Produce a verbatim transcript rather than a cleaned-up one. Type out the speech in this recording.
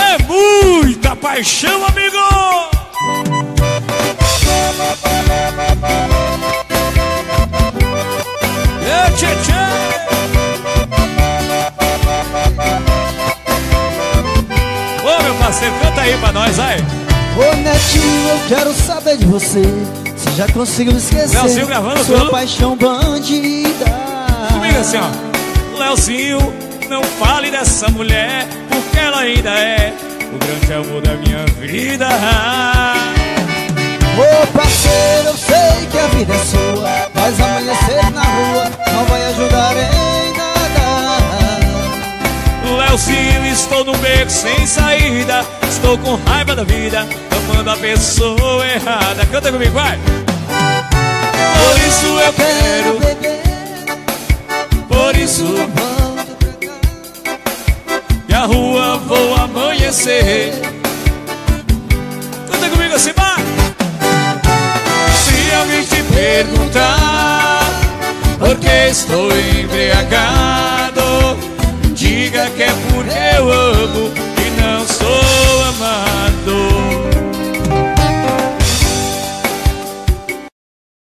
É muita paixão, amigo. É, tchê, tchê. Ô, meu parceiro, canta aí pra nós, vai. Ô, Netinho, eu quero saber de você. Você já conseguiu esquecer Leozinho gravando sua tudo. paixão bandida? Comigo assim, ó. Leozinho, não fale dessa mulher, porque ela ainda é o grande amor da minha vida. Ô, parceiro, eu sei que a vida é sua, mas amanhecer na rua não vai ajudar em nada. Leozinho, estou no beco sem saída, estou com raiva da vida, amando a pessoa errada. Canta comigo, vai. Por isso eu quero beber, por isso que a rua vou amanhecer. Canta comigo assim, vai. Se alguém te perguntar por que estou embriagado,